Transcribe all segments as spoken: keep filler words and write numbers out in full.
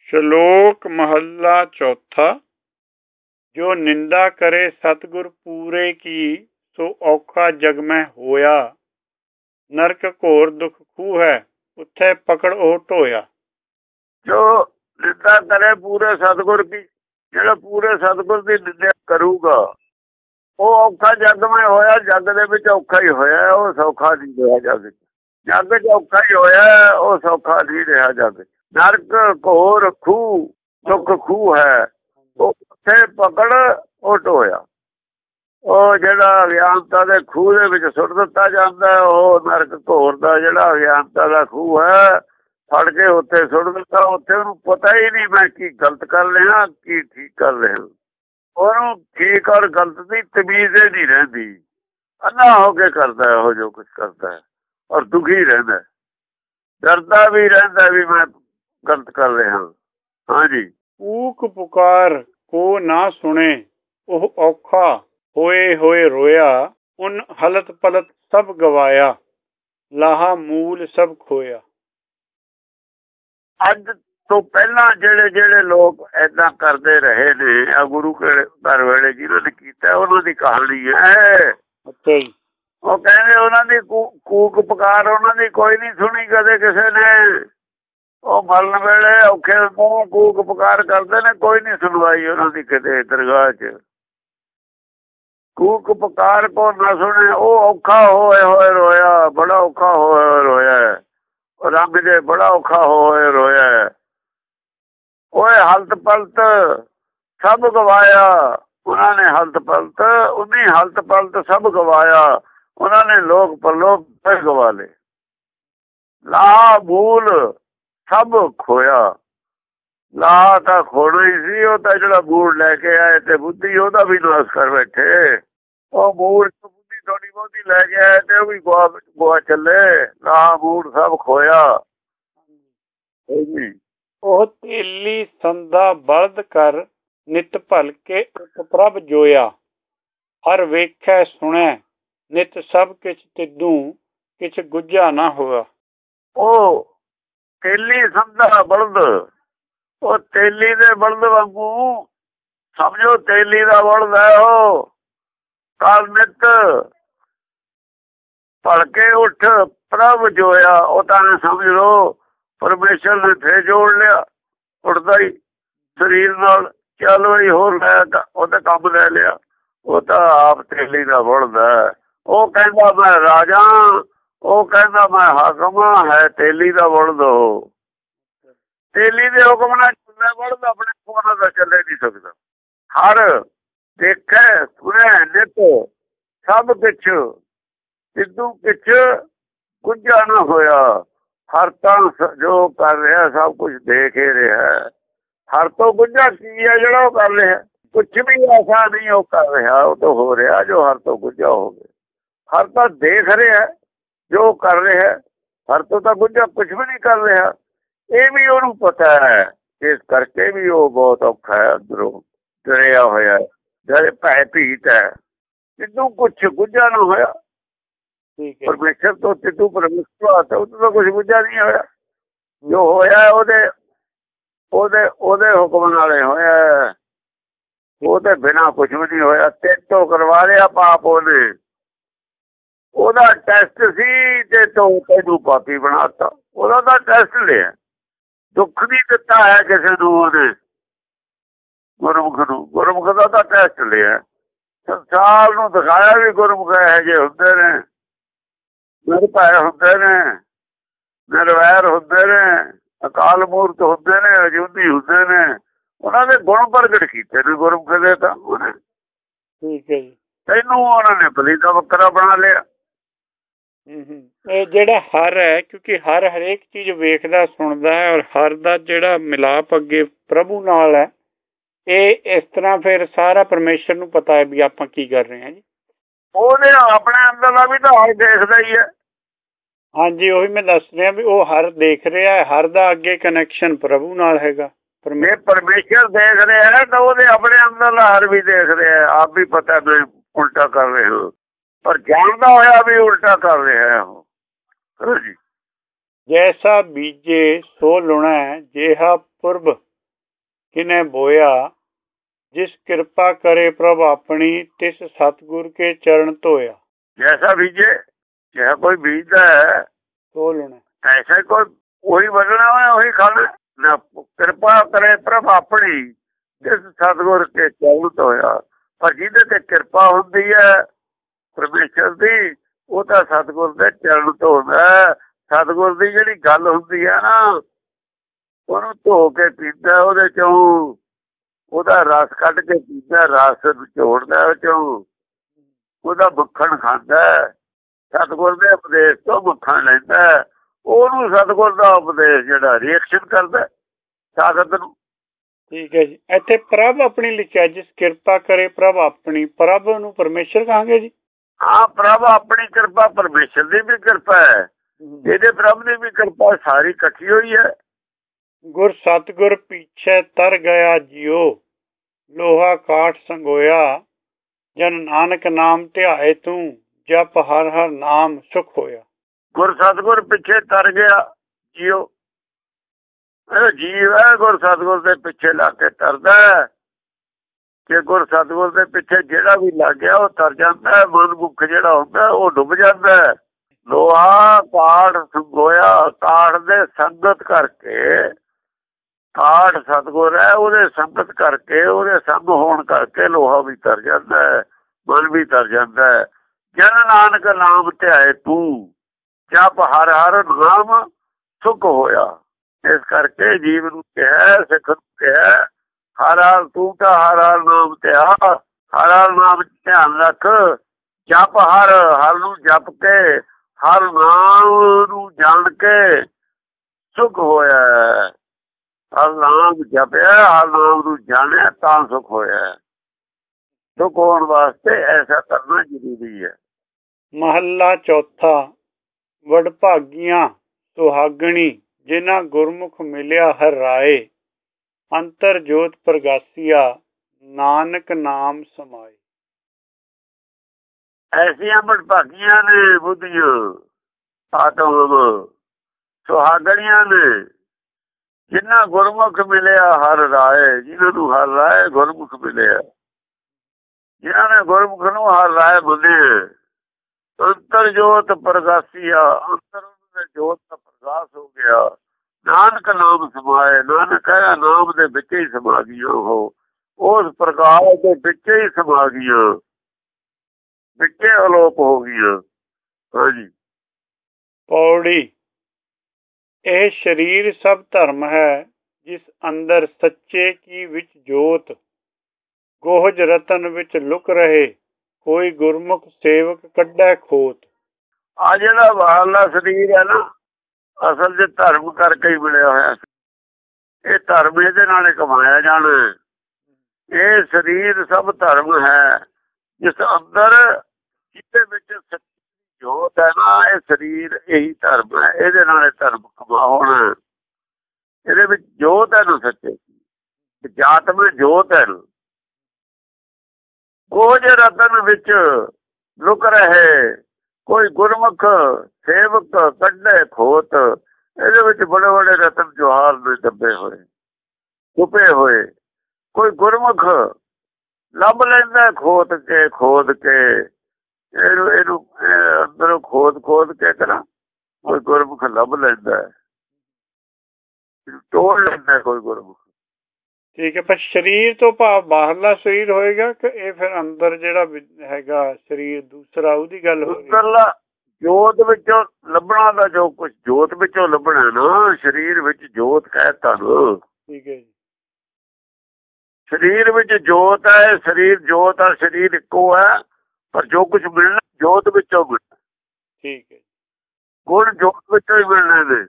ਸ਼ਲੋਕ ਮਹੱਲਾ ਚੌਥਾ। ਜੋ ਨਿੰਦਾ ਕਰੇ ਸਤਿਗੁਰ ਪੂਰੇ ਕੀ, ਸੋ ਔਖਾ ਜਗ ਮੈਂ ਹੋਇਆ। ਨਰਕ ਘੋਰ ਦੁਖ ਖੂਹ ਹੈ, ਉੱਥੇ ਪਕੜ ਉਹ ਢੋਇਆ। ਜੋ ਨਿੰਦਾ ਕਰੇ ਪੂਰੇ ਸਤਿਗੁਰ ਕੀ, ਜਿਹੜਾ ਪੂਰੇ ਸਤਿਗੁਰ ਦੀ ਨਿੰਦਾ ਕਰੂਗਾ ਉਹ ਔਖਾ ਜਗ ਮੈਂ ਹੋਇਆ। ਜਗ ਦੇ ਵਿੱਚ ਔਖਾ ਹੀ ਹੋਇਆ, ਉਹ ਸੌਖਾ ਨਹੀਂ ਰਿਹਾ। ਜਗ ਜਗ ਚ ਔਖਾ ਹੀ ਹੋਇਆ, ਉਹ ਸੌਖਾ ਨਹੀਂ ਰਿਹਾ। ਜਗ ਨਰਕ ਘੋਰ ਖੂਹ ਦੁੱਖ ਖੂਹ ਹੈ, ਉਹ ਉੱਥੇ ਪਕੜ ਉਹ ਢੋਇਆ। ਉਹ ਜਿਹੜਾ ਅਗਿਆਨਤਾ ਦੇ ਖੂਹ ਦੇ ਵਿੱਚ ਸੁੱਟ ਦਿੱਤਾ ਜਾਂਦਾ, ਉਹ ਨਰਕ ਘੋਰ ਦਾ ਜਿਹੜਾ ਅਗਿਆਨਤਾ ਦਾ ਖੂਹ ਹੈ, ਫੜ ਕੇ ਉੱਥੇ ਸੁੱਟ ਦਿੱਤਾ। ਉੱਥੇ ਉਹਨੂੰ ਪਤਾ ਹੀ ਨਹੀਂ ਮੈਂ ਕੀ ਗਲਤ ਕਰ ਰਿਹਾ ਕੀ ਠੀਕ ਕਰ ਰਿਹਾ। ਉਹਨੂੰ ਠੀਕ ਔਰ ਗਲਤ ਦੀ ਤਮੀਜ਼ ਹੀ ਨਹੀਂ ਰਹਿੰਦੀ। ਅੰਨਾ ਹੋ ਕੇ ਕਰਦਾ ਉਹ ਜੋ ਕੁਝ ਕਰਦਾ ਹੈ, ਔਰ ਦੁਖੀ ਰਹਿੰਦਾ, ਡਰਦਾ ਵੀ ਰਹਿੰਦਾ ਵੀ ਮੈਂ ਗਲਤ ਕਰ ਰਿਹਾ। ਹਾਂਜੀ। ਕੂਕ ਪੁਕਾਰ ਕੋ ਨਾ ਸੁਣੇ, ਉਹ ਔਖਾ ਹੋਏ ਹੋਏ ਰੋਇਆ। ਉਨ ਹਲਤ ਪਲਤ ਸਭ ਗਵਾਇਆ, ਲਾਹਾ ਮੂਲ ਸਭ ਖੋਇਆ। ਅੱਜ ਤੋਂ ਪਹਿਲਾਂ ਜਿਹੜੇ ਜਿਹੜੇ ਲੋਕ ਏਦਾਂ ਕਰਦੇ ਰਹੇ ਨੇ, ਆ ਗੁਰੂ ਘਰ ਵੇਲੇ ਜਿਹਨਾਂ ਨੇ ਕੀਤਾ, ਉਹਨਾਂ ਦੀ ਕਹਾਣੀ ਹੈ। ਅੱਛਾ ਜੀ। ਉਹ ਕਹਿੰਦੇ ਉਹਨਾਂ ਦੀ ਕੂਕ ਪੁਕਾਰ ਉਹਨਾਂ ਦੀ ਕੋਈ ਨਹੀਂ ਸੁਣੀ ਕਦੇ ਕਿਸੇ ਨੇ। ਉਹ ਮਰਨ ਵੇਲੇ ਔਖੇ ਤੋਂ ਕੂਕ ਪੁਕਾਰ ਕਰਦੇ ਨੇ, ਕੋਈ ਨਹੀਂ ਸੁਣਵਾਈ ਉਹਨਾਂ ਦੀ ਕਿਤੇ ਦਰਗਾਹ ਚ। ਕੂਕ ਪੁਕਾਰ ਕੋ ਨਾ ਸੁਣੇ, ਉਹ ਔਖਾ ਹੋਏ ਹੋਏ ਰੋਇਆ। ਬੜਾ ਔਖਾ ਹੋਏ ਰੋਇਆ, ਰੱਬ ਦੇ ਬੜਾ ਔਖਾ ਹੋਏ ਰੋਇਆ। ਓਏ ਹਲਤ ਪਲਤ ਸਭ ਗਵਾਇਆ, ਉਹਨਾਂ ਨੇ ਹਲਤ ਪਲਤ ਉਨੀ ਹਲਤ ਪਲਤ ਸਭ ਗਵਾਇਆ। ਉਹਨਾਂ ਨੇ ਲੋਕ ਪਰਲੋਕ ਗਵਾ ਲਏ, ਲਾਹ ਮੂਲ ਸਭ ਖੋਇਆ। ਲਾਹ ਤਾਂ ਖੋਣਾ ਹੀ ਸੀ, ਉਹ ਤਾਂ ਜਿਹੜਾ ਮੂਲ ਲੈ ਕੇ ਆਏ ਤੇ ਬੁੱਧੀ ਉਹਦਾ ਵੀ ਨਾਸ ਕਰ ਬੈਠੇ। ਉਹ ਮੂਲ ਬੁੱਧੀ ਥੋੜੀ ਬਹੁਤੀ ਲੈ ਕੇ ਆਏ ਤੇ ਉਹ ਵੀ ਗਵਾ ਗਵਾ ਚੱਲੇ। ਲਾਹ ਮੂਲ ਸਭ ਖੋਇਆ। ਉਹ ਤੇਲੀ ਸੰਦਾ ਬਲਦ ਕਰ, ਨਿਤ ਭਲਕੇ ਪ੍ਰਭ ਜੋਇਆ। ਹਰ ਵੇਖੈ ਸੁਣੈ ਨਿਤ ਸਭ ਕਿਛ ਤਿੱਦੂ, ਕਿਛ ਗੁੱਝਾ ਨਾ ਹੋਇਆ। ਉਹ ਤੇਲੀ ਸੰਦਾ ਬਲਦ, ਉਹ ਤੇਲੀ ਦੇ ਬਲਦ ਵਾਂਗੂ ਸਮਝੋ, ਤੇਲੀ ਦਾ ਬਲਦ ਹੈ ਉਹ। ਕਾਲ ਨਿਤ ਭਲਕੇ ਉੱਠ ਪ੍ਰਭ ਜੋਇਆ। ਉਹ ਤਾਂ ਸਮਝ ਲੋ ਪਰਮੇਸ਼ਰ ਨੇ ਫੇਰ ਜੋੜ ਲਿਆ, ਉੱਠਦਾ ਹੀ ਸਰੀਰ ਨਾਲ। ਚੱਲ ਵਈ ਹੋਰ ਲੈ ਉਹ ਤਾਂ ਕੰਮ ਲੈ ਲਿਆ। ਉਹ ਤਾਂ ਆਪ ਤੇਲੀ ਦਾ ਬਲਦ ਹੈ। ਉਹ ਕਹਿੰਦਾ ਮੈਂ ਰਾਜਾ, ਉਹ ਕਹਿੰਦਾ ਮੈਂ ਹਾਕਮ ਹੈ। ਤੇਲੀ ਦਾ ਬਲਦ ਉਹ, ਤੇਲੀ ਦੇ ਹੁਕਮ ਨਾਲ ਚੱਲਦਾ ਬਲਦ, ਆਪਣੇ ਹੁਕਮ ਨਾਲ ਚੱਲੇ ਨਹੀਂ ਸਕਦਾ। ਹਰ ਦੇਖੈ ਸੁਣੈ ਨਿਤ ਸਭ ਕਿਛ ਸਿੱਧੂ ਕਿਛ ਗੁੱਝਾ ਨਾ ਹੋਇਆ। ਹਰ ਤਾਂ ਜੋ ਕਰ ਰਿਹਾ ਸਭ ਕੁਝ ਦੇਖ ਹੀ ਰਿਹਾ। ਹਰ ਤੋਂ ਗੁੱਝਾ ਕੀ ਹੈ ਜਿਹੜਾ ਉਹ ਕਰ ਰਿਹਾ? ਕੁਛ ਵੀ ਐਸਾ ਨਹੀਂ ਉਹ ਕਰ ਰਿਹਾ, ਉਹ ਤਾਂ ਹੋ ਰਿਹਾ ਜੋ ਹਰ ਤੋਂ ਗੁੱਝਾ ਹੋ ਗਿਆ। ਹਰ ਤਾਂ ਦੇਖ ਰਿਹਾ ਜੋ ਕਰ ਰਿਹਾ, ਹਰ ਤੋਂ ਤਾਂ ਗੁੱਝਾ ਕੁਛ ਵੀ ਨਹੀਂ ਕਰ ਰਿਹਾ। ਇਹ ਵੀ ਉਹਨੂੰ ਪਤਾ ਹੈ, ਇਸ ਕਰਕੇ ਵੀ ਉਹ ਬਹੁਤ ਔਖਾ ਹੈ, ਅੰਦਰੋਂ ਡਰਿਆ ਹੋਇਆ, ਡਰੇ ਭੈ ਭੀਤ ਹੈ। ਸਿੱਧੂ ਕੁਛ ਗੁੱਝਾ ਨਾ ਹੋਇਆ। ਪਰਮੇਸ਼ਰ ਤੋਂ ਸਿੱਧੂ ਪਰਮੇਸ਼ਰ ਤੋਂ ਤਾਂ ਕੁਛ ਗੁੱਝਾ ਨਹੀਂ ਹੋਇਆ। ਜੋ ਹੋਇਆ ਉਹਦੇ ਉਹਦੇ ਉਹਦੇ ਹੁਕਮ ਨਾਲੇ ਹੋਇਆ, ਉਹਦੇ ਬਿਨਾਂ ਕੁਛ ਵੀ ਨਹੀਂ ਹੋਇਆ। ਤੇਤੋਂ ਕਰਵਾ ਲਿਆ ਪਾਪ ਉਹਨੇ, ਉਹਦਾ ਟੈਸਟ ਸੀ ਤੇ ਤੋਂ ਤੈਨੂੰ ਪਾਪੀ ਬਣਾਤਾ। ਉਹਦਾ ਤਾਂ ਟੈਸਟ ਲਿਆ, ਦੁੱਖ ਨਹੀਂ ਦਿੱਤਾ ਹੈ ਕਿਸੇ ਨੂੰ ਉਹਨੇ। ਗੁਰਮੁਖ ਨੂੰ ਗੁਰਮੁਖ ਦਾ ਤਾਂ ਟੈਸਟ ਲਿਆ, ਸੰਸਾਰ ਨੂੰ ਦਿਖਾਇਆ ਵੀ ਗੁਰਮੁਖ ਇਹੋ ਜਿਹੇ ਹੁੰਦੇ ਨੇ, ਨਿਰਭੈ ਹੁੰਦੇ ਨੇ, ਨਿਰਵੈਰ ਹੁੰਦੇ ਨੇ, ਅਕਾਲ ਮੂਰਤ ਹੁੰਦੇ ਨੇ, ਅਜੂਨੀ ਹੁੰਦੇ ਨੇ। ਉਹਨਾਂ ਦੇ ਗੁਣ ਪ੍ਰਗਟ ਕੀਤੇ ਨੇ ਗੁਰਮੁਖ ਦੇ ਤਾਂ ਉਹਨੇ। ਠੀਕ ਹੈ ਜੀ। ਤੈਨੂੰ ਉਹਨਾਂ ਨੇ ਬਲੀ ਦਾ ਬੱਕਰਾ ਬਣਾ ਲਿਆ। ਇਹ ਜਿਹੜਾ ਹਰ ਹੈ, ਕਿਉਂਕਿ ਹਰ ਹਰੇਕ ਚੀਜ਼ ਵੇਖਦਾ ਸੁਣਦਾ ਹੈ, ਔਰ ਹਰ ਦਾ ਜਿਹੜਾ ਮਿਲਾਪ ਅੱਗੇ ਪ੍ਰਭੂ ਨਾਲ ਹੈ, ਇਹ ਇਸ ਤਰ੍ਹਾਂ ਫਿਰ ਸਾਰਾ ਪਰਮੇਸ਼ਰ ਨੂੰ ਪਤਾ ਹੈ ਵੀ ਆਪਾਂ ਕੀ ਕਰ ਰਹੇ ਹਾਂ ਜੀ। ਉਹਨੇ ਆਪਣੇ ਅੰਦਰ ਦਾ ਵੀ ਤਾਂ ਹਰ ਦੇਖਦਾ ਹੀ ਹੈ। ਹਾਂਜੀ, ਉਹੀ ਮੈਂ ਦੱਸ ਰਿਹਾ ਵੀ ਉਹ ਹਰ ਦੇਖ ਰਿਹਾ, ਹਰ ਦਾ ਅੱਗੇ ਕਨੈਕਸ਼ਨ ਪ੍ਰਭੂ ਨਾਲ ਹੈਗਾ। ਜੇ ਪਰਮੇਸ਼ਰ ਦੇਖ ਰਿਹਾ ਹੈ ਤਾਂ ਉਹਦੇ ਆਪਣੇ ਅੰਦਰ ਦਾ ਹਰ ਵੀ ਦੇਖ ਰਿਹਾ। ਆਪ ਵੀ ਪਤਾ ਮੈਂ ਉਲਟਾ ਕਰ ਰਿਹਾ, ਪਰ ਜਾਣਦਾ ਹੋਇਆ ਵੀ ਉਲਟਾ ਕਰ ਰਿਹਾ ਉਹ। ਜੈਸਾ ਬੀਜੇ ਸੋ ਲੁਣਾ, ਜਿਹਾ ਪੁਰਬ किने बोया, जिस कृपा करे प्रभ अपनी, तिस सतगुर के चरण धोया। जैसा बीजे, जैसा कोई बीजता है तो लेना, ऐसा कोई वही बदलना है, वही खाना। ना कृपा करे प्रभ अपनी, तिस सतगुर के चरण धोया। पर जिहदे ते कृपा हुंदी है परमेश्वर दी, ਉਹ ਤਾਂ ਸਤਿਗੁਰ ਦੇ ਚਰਨ ਧੋਦਾ। ਸਤਿਗੁਰ ਦੀ ਜਿਹੜੀ ਗੱਲ ਹੁੰਦੀ ਹੈ ਨਾ, ਉਹਨੂੰ ਧੋ ਕੇ ਪੀਂਦਾ, ਉਹਦੇ ਚੋਂ ਉਹਦਾ ਰਸ ਕੱਢ ਕੇ ਪੀਂਦਾ, ਰਸ ਨਿਚੋੜਦਾ ਉਹ ਚੋਂ, ਉਹਦਾ ਮੱਖਣ ਖਾਂਦਾ। ਸਤਿਗੁਰ ਦੇ ਉਪਦੇਸ਼ ਤੋਂ ਮੱਖਣ ਲੈਂਦਾ, ਉਹਨੂੰ ਸਤਿਗੁਰ ਦਾ ਉਪਦੇਸ਼ ਜਿਹੜਾ ਰਿਐਕਸ਼ਨ ਕਰਦਾ ਤਾਕਤ ਨੂੰ। ਠੀਕ ਹੈ ਜੀ। ਇੱਥੇ ਪ੍ਰਭ ਆਪਣੀ ਲਿਖਿਆ, ਜਿਸ ਕਿਰਪਾ ਕਰੇ ਪ੍ਰਭ ਆਪਣੀ, ਪ੍ਰਭ ਨੂੰ ਪਰਮੇਸ਼ਰ ਕਹਾਂਗੇ ਜੀ। ਹਾਂ, ਪ੍ਰਭ ਆਪਣੀ ਕਿਰਪਾ, ਪਰਮੇਸ਼ਰ ਦੀ ਵੀ ਕਿਰਪਾ ਹੈ, ਇਹਦੇ ਪ੍ਰਭ ਦੀ ਵੀ ਕਿਰਪਾ, ਸਾਰੀ ਇਕੱਠੀ ਹੋਈ ਹੈ। ਗੁਰ ਸਤਗੁਰ ਪਿੱਛੇ ਤਰ ਗਿਆ ਜਿਉ, ਲੋਹਾ ਕਾਠ ਸੰਗੋਇਆ। ਜਨ ਨਾਨਕ ਨਾਮ ਧਿਆਏ ਤੂੰ, ਜਪ ਹਰ ਹਰ ਨਾਮ ਸੁਖ ਹੋਇਆ। ਗੁਰ ਸਤਗੁਰ ਪਿੱਛੇ ਤਰ ਗਿਆ ਜਿਉ, ਇਹ ਜੀਵ ਹੈ ਗੁਰ ਸਤਗੁਰ ਦੇ ਪਿੱਛੇ ਲੱਗ ਕੇ ਤਰਦਾ। ਕਿ ਗੁਰ ਸਤਗੁਰ ਦੇ ਪਿੱਛੇ ਜਿਹੜਾ ਵੀ ਲੱਗ ਗਿਆ ਉਹ ਤਰ ਜਾਂਦਾ। ਮਨਮੁਖ ਜਿਹੜਾ ਹੁੰਦਾ ਉਹ ਡੁੱਬ ਜਾਂਦਾ। ਲੋਹਾ ਕਾਠ ਸੰਗੋਇਆ, ਕਾਠ ਦੇ ਸੰਗਤ ਕਰਕੇ, ਕਾਠ ਸਤਗੁਰ ਹੈ, ਉਹਦੇ ਸੰਗਤ ਕਰਕੇ, ਉਹਦੇ ਸੰਗ ਹੋਣ ਕਰਕੇ ਲੋਹਾ ਵੀ ਤਰ ਜਾਂਦਾ ਹੈ, ਮਨ ਵੀ ਤਰ ਜਾਂਦਾ ਹੈ। ਜਨ ਨਾਨਕ ਨਾਮ ਧਿਆਏ ਤੂੰ, ਜਪ ਹਰ ਹਰ ਨਾਮ ਸੁਖ ਹੋਇਆ। ਇਸ ਕਰਕੇ ਜੀਵ ਨੂੰ ਕਿਹਾ, ਸਿੱਖ ਨੂੰ ਕਿਹਾ, ਹਰ ਹਾਲ ਤੂੰ ਤਾਂ ਹਰ ਹਾਲ ਨਾਮ ਧਿਆ, ਹਰ ਹਾਲ ਨਾਮ ਧਿਆਨ ਰੱਖ। ਜਪ ਹਰ ਹਰ ਨੂੰ ਜਪ ਕੇ, ਹਰ ਨਾਮ ਨੂੰ ਜਾਣ ਕੇ ਸੁਖ ਹੋਇਆ। ਹਰ ਨਾਮ ਜਪਿਆ, ਹਰ ਨਾਮ ਨੂੰ ਜਾਣਿਆ ਤਾਂ ਸੁਖ ਹੋਇਆ। ਸੁਖ ਹੋਣ ਵਾਸਤੇ ਐਸਾ ਕਰਨਾ ਜ਼ਰੂਰੀ ਹੈ। ਮਹੱਲਾ ਚੌਥਾ। ਵਡਭਾਗੀਆਂ ਸੁਹਾਗਣੀ, ਜਿਨ੍ਹਾਂ ਗੁਰਮੁਖ ਮਿਲਿਆ ਹਰ ਰਾਏ। ਅੰਤਰ ਜੋਤ ਪ੍ਰਗਾਸੀਆ, ਨਾਨਕ ਨਾਮ ਸਮਾਏ। ਐਸੀਆਂ ਵਡਭਾਗੀਆਂ ਨੇ ਬੁੱਧੀਆਂ ਆਤਮ ਸੁਹਾਗਣੀਆਂ ਨੇ, ਜਿਨ੍ਹਾਂ ਗੁਰਮੁਖ ਮਿਲਿਆ ਹਰ ਰਾਏ। ਜਿਨ੍ਹਾਂ ਨੂੰ ਹਰ ਰਾਏ ਗੁਰਮੁਖ ਮਿਲਿਆ, ਜਿਨ੍ਹਾਂ ਨੇ ਗੁਰਮੁਖ ਨੂੰ ਹਰ ਰਾਏ ਮੰਨਿਆ। ਅੰਤਰ ਜੋਤ ਪ੍ਰਗਾਸੀਆ, ਅੰਤਰ ਦੇ ਜੋਤ ਦਾ ਪ੍ਰਗਾਸ ਹੋ ਗਿਆ। ਨਾਨਕ ਨਾਮ ਸਮਾਏ, ਨਾਨਕ ਕਹਿੰਦਾ ਨਾਮ ਦੇ ਵਿੱਚ ਹੀ ਸਮਾ ਗਈਆਂ ਉਹ, ਉਸ ਪ੍ਰਕਾਸ਼ ਦੇ ਵਿੱਚ ਹੀ ਸਮਾ ਗਈਆਂ, ਵਿੱਚੇ ਅਲੋਪ ਹੋ ਗਈਆਂ। ਹਾਂਜੀ। ਪੌੜੀ। ਇਹ ਸਰੀਰ ਸਭ ਧਰਮ ਹੈ, ਜਿਸ ਅੰਦਰ ਸੱਚੇ ਕੀ ਵਿੱਚ ਜੋਤ। ਗੋਹਜ ਰਤਨ ਵਿੱਚ ਲੁਕ ਰਹੇ, ਕੋਈ ਗੁਰਮੁਖ ਸੇਵਕ ਕੱਢੈ ਖੋਤ। ਆ ਜਿਹੜਾ ਬਾਹਰਲਾ ਸਰੀਰ ਹੈ ਨਾ, ਅਸਲ ਚ ਧਰਮ ਕਰਕੇ ਹੀ ਮਿਲਿਆ ਹੋਇਆ। ਇਹ ਧਰਮ ਇਹਦੇ ਨਾਲ ਹੀ ਕਮਾਇਆ ਜਾਣਾ। ਇਹ ਸਰੀਰ ਸਭ ਧਰਮ ਹੈ, ਜਿਸ ਅੰਦਰ ਜਿਹਦੇ ਵਿੱਚ ਸੱਚੀ ਜੋਤ ਹੈ ਨਾ, ਇਹ ਸਰੀਰ ਇਹੀ ਧਰਮ ਹੈ। ਇਹਦੇ ਨਾਲ ਧਰਮ ਕਮਾ ਹੋਣਾ। ਇਹਦੇ ਵਿੱਚ ਜੋਤ ਹੈ ਨਾ, ਸੱਚੇ ਜਾਤ ਵਿੱਚ ਜੋਤ ਹੈ ਨਾ। ਗੋਜ ਰਤਨ ਵਿੱਚ ਲੁਕ ਰਹੇ, ਕੋਈ ਗੁਰਮੁਖ ਸੇਵਕ ਕੱਢੇ ਖੋਤ। ਇਹਦੇ ਵਿੱਚ ਬੜੇ ਬੜੇ ਰਤਨ ਜਵਾਹਰ ਦੇ ਦੱਬੇ ਹੋਏ, ਛੁਪੇ ਹੋਏ। ਕੋਈ ਗੁਰਮੁਖ ਲੱਭ ਲੈਂਦਾ ਖੋਤ ਕੇ, ਖੋਦ ਕੇ ਇਹਨੂੰ ਇਹਨੂੰ ਅੰਦਰੋਂ ਖੋਦ ਖੋਦ ਕੇ ਕਰਾਂ। ਕੋਈ ਗੁਰਮੁਖ ਲੱਭ ਲੈਂਦਾ, ਤੋੜ ਲੈਂਦਾ ਕੋਈ ਗੁਰਮੁਖ। ਠੀਕ ਹੈ। ਪਰ ਸਰੀਰ ਤੋਂ ਭਾਵ ਬਾਹਰਲਾ ਸਰੀਰ ਹੋਏਗਾ ਕਿ ਇਹ ਫਿਰ ਅੰਦਰ ਜਿਹੜਾ ਹੈਗਾ ਸਰੀਰ ਦੂਸਰਾ, ਉਹਦੀ ਗੱਲ ਹੋਏਗੀ? ਅੰਦਰਲਾ ਜੋਤ ਵਿੱਚੋਂ ਲੱਭਣਾ ਦਾ, ਜੋ ਕੁਝ ਜੋਤ ਵਿੱਚੋਂ ਲੱਭਣਾ ਨਾ। ਸਰੀਰ ਵਿੱਚ ਜੋਤ ਕਹਿਤਾ ਨਾ। ਠੀਕ ਹੈ ਜੀ। ਸਰੀਰ ਵਿੱਚ ਜੋਤ ਹੈ, ਸਰੀਰ ਜੋਤ ਆ, ਸਰੀਰ ਇੱਕੋ ਹੈ, ਪਰ ਜੋ ਕੁਝ ਮਿਲਣਾ ਜੋਤ ਵਿੱਚੋਂ ਮਿਲਣਾ। ਠੀਕ ਹੈ। ਗੁਣ ਜੋਤ ਵਿੱਚੋਂ ਹੀ ਮਿਲਣੇ ਨੇ।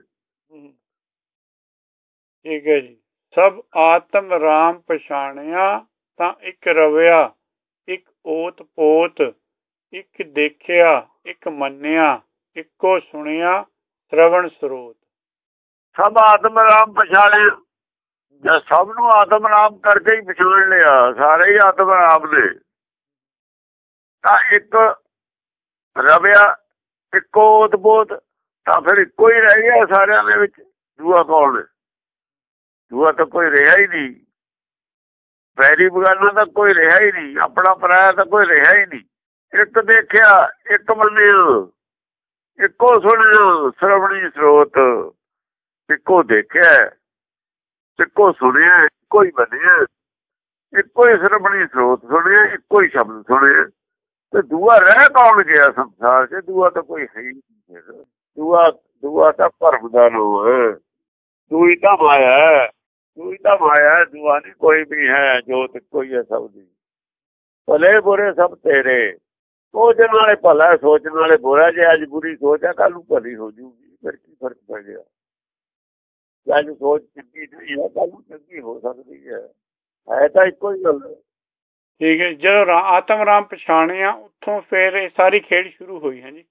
ਠੀਕ ਹੈ ਜੀ। ਸਭ ਆਤਮ ਰਾਮ ਪਛਾਣਿਆ, ਤਾਂ ਇੱਕ ਰਵਿਆ, ਇੱਕ ਓਤ ਪੋਤ। ਇੱਕ ਦੇਖਿਆ, ਇੱਕ ਮੰਨਿਆ, ਇੱਕੋ ਸੁਣਿਆ, ਸ਼ਰਵਣ ਸਰੋਤ। ਸਭ ਆਤਮ ਰਾਮ ਪਛਾਣਿਆ, ਜਾਂ ਸਭ ਨੂੰ ਆਤਮ ਰਾਮ ਕਰਕੇ ਹੀ ਪਛਾਣ ਲਿਆ। ਸਾਰੇ ਹੀ ਆਤਮ ਰਾਮ ਨੇ। ਤਾਂ ਇੱਕ ਰਵਿਆ, ਇੱਕੋ ਓਤ ਪੋਤ, ਤਾਂ ਫਿਰ ਇੱਕੋ ਹੀ ਰਹਿ ਗਿਆ ਸਾਰਿਆਂ ਦੇ ਵਿੱਚ। ਦੂਆ ਕੌਣ? ਦੂਆ ਤਾਂ ਕੋਈ ਰਿਹਾ ਹੀ ਨਹੀਂ। ਵੈਰੀ ਬਗਾਨਾ ਤਾਂ ਕੋਈ ਰਿਹਾ ਹੀ ਨਹੀਂ, ਆਪਣਾ ਪਰਾਇਆ ਤਾਂ ਕੋਈ ਰਿਹਾ ਹੀ ਨਹੀਂ। ਇੱਕ ਦੇਖਿਆ ਇੱਕ ਮੰਨਿਆ, ਇੱਕੋ ਸੁਣਿਆ ਸਰਵਣੀ ਸਰੋਤ। ਇੱਕੋ ਦੇਖਿਆ ਇੱਕੋ ਸੁਣਿਆ ਇੱਕੋ ਹੀ ਮੰਨਿਆ, ਇੱਕੋ ਹੀ ਸਰਵਣੀ ਸਰੋਤ ਸੁਣਿਆ, ਇੱਕੋ ਹੀ ਸ਼ਬਦ ਸੁਣਿਆ। ਤੇ ਦੂਆ ਰਹਿ ਕੌਣ ਗਿਆ ਸੰਸਾਰ 'ਚ? ਦੂਆ ਤਾਂ ਕੋਈ ਹੈ ਹੀ ਨਹੀਂ। ਦੂਆ ਦੂਆ ਤਾਂ ਭਰਮ ਦਾ ਨਾਮ ਹੈ। ਦੂਈ ਤਾਂ ਮਾਇਆ ਹੈ, ਦੂਈ ਤਾਂ ਮਾਇਆ ਹੈ, ਦੂਆ ਨਹੀਂ ਕੋਈ ਵੀ ਹੈ। ਜੋਤ ਕੋਈ ਹੈ ਸਭ ਦੀ। ਭਲੇ ਬੁਰੇ ਸਭ ਤੇਰੇ, ਸੋਚਣ ਵਾਲੇ ਭਲਾ ਸੋਚਣ ਵਾਲੇ ਬੁਰਾ। ਜੇ ਅੱਜ ਬੁਰੀ ਸੋਚ ਹੈ ਕੱਲ ਨੂੰ ਭਲੀ ਹੋ ਜੂਗੀ, ਫਿਰ ਕੀ ਫਰਕ ਪੈ ਗਿਆ? ਅੱਜ ਸੋਚ ਚੰਗੀ ਨਹੀਂ ਹੈ ਕੱਲ ਨੂੰ ਚੰਗੀ ਹੋ ਸਕਦੀ ਹੈ। ਹੈ ਤਾਂ ਇੱਕੋ ਹੀ ਗੱਲ। ਠੀਕ ਹੈ। ਜਦੋਂ ਆਤਮ ਰਾਮ ਪਛਾਣਿਆ ਉੱਥੋਂ ਫਿਰ ਇਹ ਸਾਰੀ ਖੇਡ ਸ਼ੁਰੂ ਹੋਈ ਹੈ ਜੀ।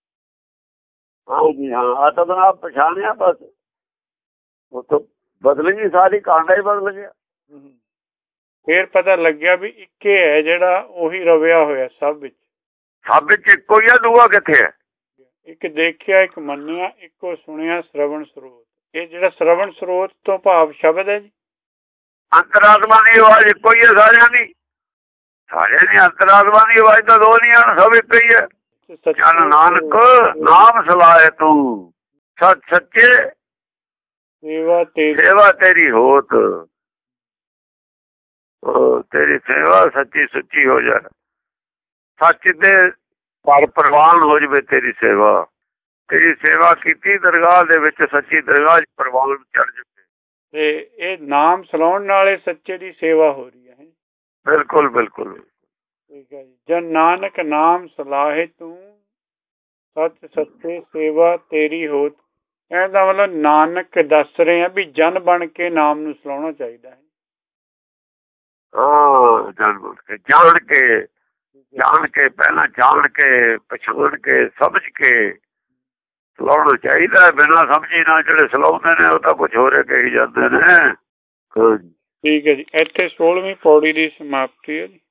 ਹਾਂਜੀ ਹਾਂ, ਆਤਮ ਰਾਮ ਪਛਾਣਿਆ ਬਸ ਉੱਥੋਂ ਬਦਲ ਗਈ ਸਾਰੀ, ਕਾਂਡਾ ਹੀ ਬਦਲ ਗਿਆ। ਫਿਰ ਪਤਾ ਲੱਗਿਆ ਵੀ ਇੱਕੇ ਹੈ ਜਿਹੜਾ ਉਹੀ ਰਵਿਆ ਹੋਇਆ ਸਭ ਵਿੱਚ। ਸਭ ਵਿੱਚ ਇੱਕੋ ਹੀ ਆ, ਦੂਆ ਕਿੱਥੇ ਹੈ? ਇੱਕ ਦੇਖਿਆ ਇੱਕ ਮੰਨਿਆ ਇੱਕੋ ਸੁਣਿਆ ਸਰਵਣ ਸਰੋਤ। ਇਹ ਜਿਹੜਾ ਸਰਵਣ ਸਰੋਤ ਤੋਂ ਭਾਵ ਸ਼ਬਦ ਹੈ ਜੀ। ਅੰਤਰਾਤਮਾ ਦੀ ਆਵਾਜ਼ ਇੱਕੋ ਹੀ ਹੈ ਸਾਰਿਆਂ ਦੀ। ਸਾਰਿਆਂ ਦੀ ਅੰਤਰਾਤਮਾ ਦੀ ਆਵਾਜ਼ ਤਾਂ ਦੋ ਨਹੀਂ ਹਨ, ਸਭ ਇੱਕ ਹੀ ਹੈ। ਚੱਲ ਨਾਨਕ ਨਾਮ ਸਲਾਹੇ ਤੂੰ, ਸੱਚ ਸੱਚੇ ਸੇਵਾ ਤੇਰੀ ਸੇਵਾ ਤੇਰੀ ਹੋਤ। ਤੇਰੀ ਸੇਵਾ ਸੱਚੀ ਸੁੱਚੀ ਹੋ ਜਾ, ਸੱਚ ਦੇ ਪਰ ਪ੍ਰਵਾਨ ਹੋ ਜਾਵੇ ਤੇਰੀ ਸੇਵਾ। ਤੇਰੀ ਸੇਵਾ ਕੀਤੀ ਦਰਗਾਹ ਦੇ ਵਿੱਚ, ਸੱਚੀ ਦਰਗਾਹ ਪ੍ਰਵਾਨ ਚੜ ਜਾਵੇ। ਤੇ ਇਹ ਨਾਮ ਸਲਾਉਣ ਨਾਲੇ ਸੱਚੇ ਦੀ ਸੇਵਾ ਹੋ ਰਹੀ ਹੈ। ਬਿਲਕੁਲ ਬਿਲਕੁਲ ਠੀਕ ਹੈ ਜੀ। ਜਨ ਨਾਨਕ ਨਾਮ ਸਲਾਹੇ ਤੂੰ, ਸੱਚ ਸੱਚੇ ਸੇਵਾ ਤੇਰੀ ਹੋਤ। ਇਹਦਾ ਮਤਲਬ ਨਾਨਕ ਦੱਸ ਰਹੇ ਆ ਵੀ ਜਨ ਬਣ ਕੇ ਨਾਮ ਨੂੰ ਸਲਾਉਣਾ ਚਾਹੀਦਾ ਹੈ। ਹਾਂ, ਜਾਣ ਬਣ ਕੇ, ਜਾਣ ਕੇ ਜਾਣ ਕੇ ਪਹਿਲਾਂ ਜਾਣ ਕੇ ਪਛਾਣ ਕੇ ਸਮਝ ਕੇ ਸਲਾਉਣਾ ਚਾਹੀਦਾ। ਬਿਨਾਂ ਸਮਝੀ ਨਾਲ ਜਿਹੜੇ ਸਲਾਉਂਦੇ ਨੇ ਉਹ ਤਾਂ ਕੁਛ ਹੋਰ ਕਹੀ ਜਾਂਦੇ ਨੇ। ਠੀਕ ਹੈ ਜੀ। ਇੱਥੇ ਸੋਲਵੀਂ ਪੌੜੀ ਦੀ ਸਮਾਪਤੀ ਹੈ ਜੀ।